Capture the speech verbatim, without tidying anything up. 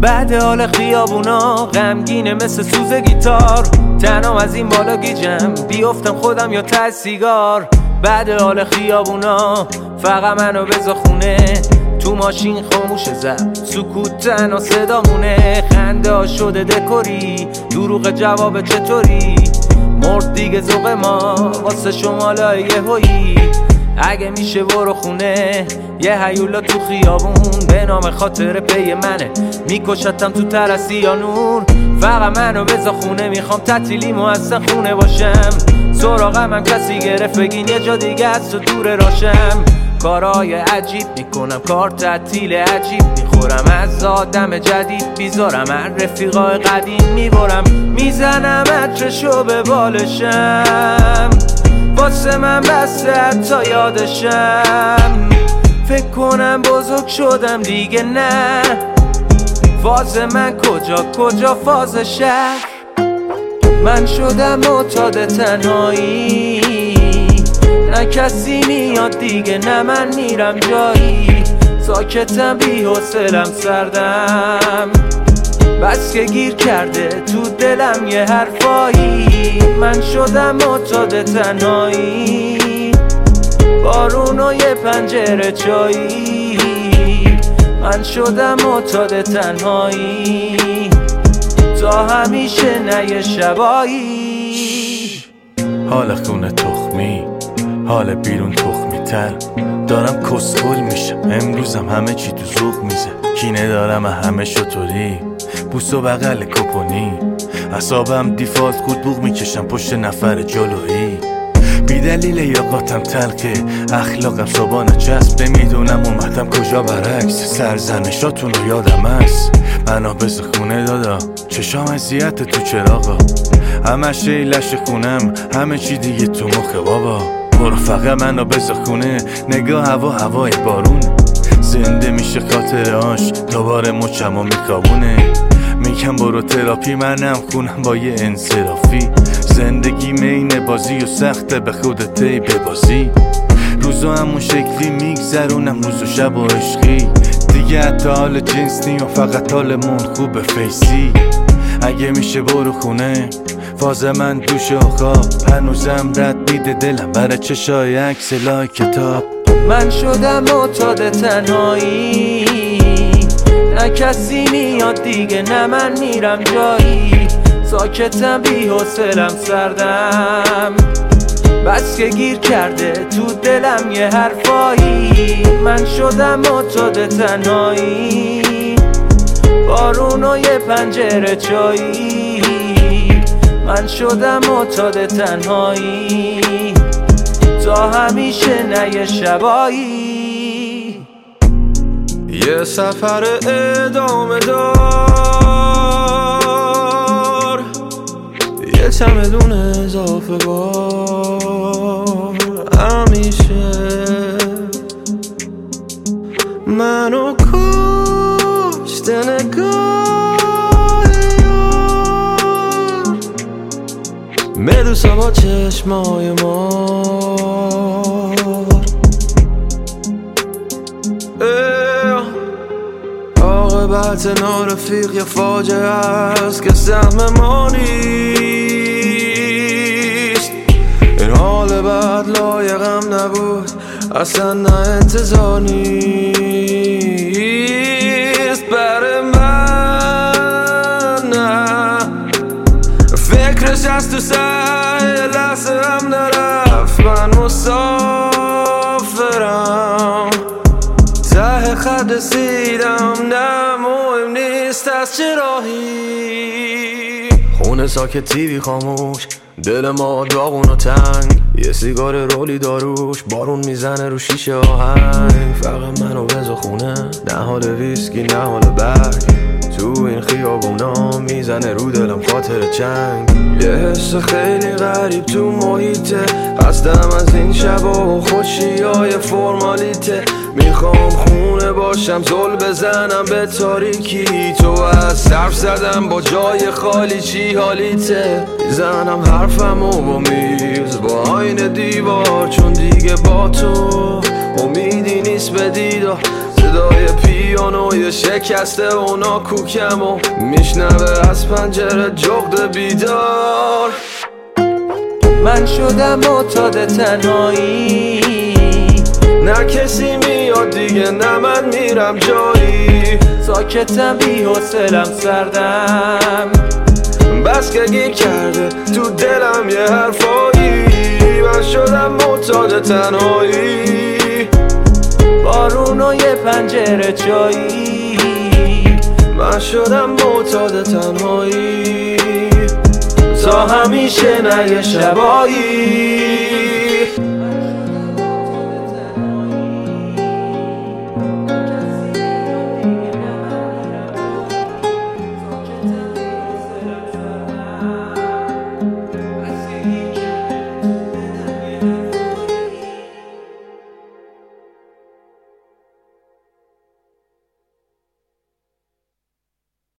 بعد حال خیابونا غمگینه مثل سوز گیتار، تنم از این بالا گیجم بیفتم خودم یا ته سیگار. بعد حال خیابونا فقط منو بذار خونه، تو ماشین خاموش زد سکوت تنها صدامونه. خنده ها شده دکوری، دروغ جواب چطوری، مرد دیگه ذوق ما واسه شمالای یهویی. اگه میشه برو خونه، یه هیولا تو خیابون به نام خاطر پی منه، میکشتم تو ترسی یا نور. فقط منو بذار خونه، میخوام تعطیلیمو اصلا خونه باشم. سراغم هم کسی گرفت بگین یه جا دیگه از تو دور راشم. کارهای عجیب میکنم، کار تعطیل عجیب میخورم، از آدم جدید بیزارم، هر رفیقای قدیم میبرم، میزنم عطرشو به بالشم، واسه من بسته حتی یادشم. فکر کنم بزرگ شدم دیگه، نه فاز من کجا کجا فاز شهر. من شدم معتاد تنهایی، نه کسی میاد دیگه، نه من میرم جایی. ساکتم بی حوصلم سردم، بس که گیر کرده تو دلم یه حرفایی. من شدم معتاد تنهایی، بارون و یه پنجره چایی. من شدم معتاد تنهایی، تا همیشه نه یه شبایی. حال خونه تخمی، حال بیرون تخمی تر، دارم کسخل میشم امروزم، همه چی تو ذوق میزه. کینه دارم همه شطوری، بوس و بغل کپونی، اعصابم دیفالت خود بوق میکشم پشت نفر جلویی. بی دلیل یاقاتم تلقه، اخلاقم صبانه چسب، نمیدونم اومدم کجا برعکس. سرزنشاتون رو یادم هست، منو بز خونه دادا، چشام اذیت تو چراغا، همش ایلش خونم، همه چی دیگه تو مخه بابا. برو فقط منو بز خونه، نگاه هوا هوای بارون، زنده میشه خاطرهاش، دوباره مچم و میکابونه. میگم برو تراپی، منم خونم با یه انصرافی. زندگی مین بازی و سخته، به خودت ای ببازی. روزو همون شکلی میگذرونم، روز و شب و عشقی، دیگه حتی حال جنس نیم، فقط حالمون خوبه فیسی. اگه میشه برو خونه، فاز من دوش و خواب، هنوزم رد میده دلم برای چشای عکس لای کتاب. من شدم معتاد تنهایی، نه کسی میاد دیگه، نه من میرم جایی. ساکتم بی حوصلم سردم، بس که گیر کرده تو دلم یه حرفایی. من شدم معتاد تنهایی، بارون و یه پنجره چایی. من شدم معتاد تنهایی، تا همیشه نه یه شبایی. یه سفر ادامه دار، یه چمدون اضافه بار، همیشه منو کشته نگاه یار، مدوسا با چشمای مار. عاقبت نارفیق یه فاجعه است که سهم ما نیست. این حال بعد لایقم نبود، اصلا نه انتظار نیست برای من. نه فکرش از تو سر لحظه هم نرفت، من مسافرم ته خط رسیدم، نه مهم نیست از چه راهی. خونه ساکت، تیوی خاموش، دل ما داغون و تنگ، یه سیگار رولی داروش، بارون میزنه رو شیشه آهنگ. فقط منو بذار خونه، نه حال ویسکی نه حال برگ، تو این خیابونا میزنه رو دلم خاطر چنگ. یه حس خیلی غریب تو محیطه، خستم از این شبا و خوشیای فرمالیته. میخوام خونه باشم، زل بزنم به تاریکی، تو از صرف زدم با جای خالی، چی حالیته؟ میزنم حرفمو با میز با آینه دیوار، چون دیگه با تو امیدی نیست به دیدار. صدای پیانو پیانوی شکسته اونا کوکم و میشنوه از پنجره جغد بیدار. من شدم معتاد تنهایی، نه کسی میاد دیگه نه من میرم جایی. ساکتم بی حوصله‌ام سردم، بس که گیر کرده تو دلم یه حرفایی. من شدم معتاد تنهایی، بارون و یه پنجره چایی. من شدم معتاد تنهایی تا همیشه نه یه شبایی.